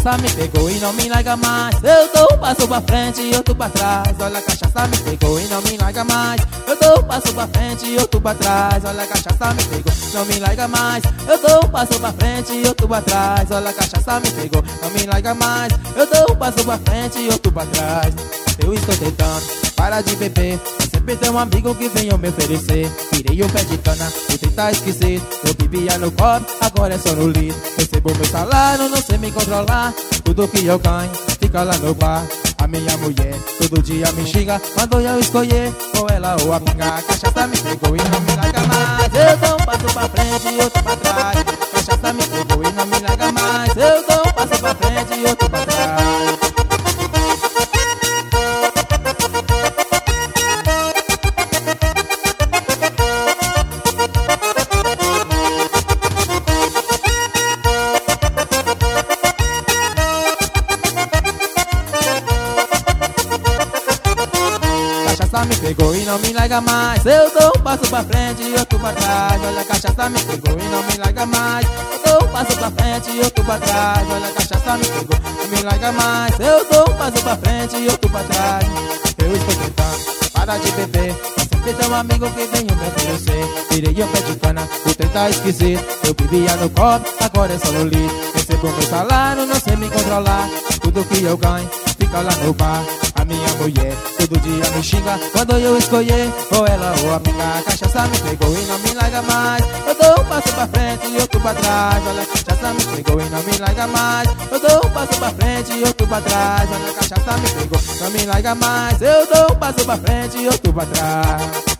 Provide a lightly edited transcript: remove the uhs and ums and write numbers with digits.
cachaça me pegou e não me larga mais. Eu dou um passo pra frente e outro pra trás. Olha, a cachaça me pegou e não me larga mais. Eu dou um passo pra frente e outro pra trás. Olha, a cachaça me pegou, não me larga mais. Eu dou um passo pra frente e outro pra trás. Olha, a cachaça me pegou, não me larga mais. Eu dou um passo pra frente e outro pra trás. Eu estou tentando parar de beber, mas sempre tem um amigo que venha me oferecer. Tirei um pé de cana, vou tentar esquecer. Eu bebia no copo, agora é só no litro. Recebo meu salário, não sei me controlar. Tudo que eu ganho fica lá no bar. A minha mulher todo dia me xinga, mandou eu escolher ou ela ou a pinga. A cachaça me pegou e não me larga mais. Eu dou um passo pra frente e outro pra trás. A cachaça me pegou e não me larga mais. Eu dou um passo pra frente e outro pra trás. Cachaça me pegou e não me larga mais. Eu dou um passo pra frente e outro pra trás. Olha, a cachaça me pegou e não me larga mais. Eu dou um passo pra frente e outro pra trás. Olha, a cachaça me pegou e não me larga mais. Eu dou um passo pra frente e outro pra trás. Eu estou tentando parar de beber, mas sempre tem um amigo que vem me oferecer. Tirei um pé de cana, vou tentar esquecer. Eu bebia no copo, agora é só no litro. Recebo meu salário, não sei me controlar. Tudo que eu ganho fica lá no bar. A minha mulher todo dia me xinga, quando eu escolher ou ela ou a pinga. A cachaça me pegou e não me larga mais. Eu dou um passo pra frente e outro pra trás. Olha, a cachaça me pegou e não me larga mais. Eu dou um passo pra frente e outro pra trás. Olha, a cachaça me pegou, não me larga mais. Eu dou um passo pra frente e outro pra trás.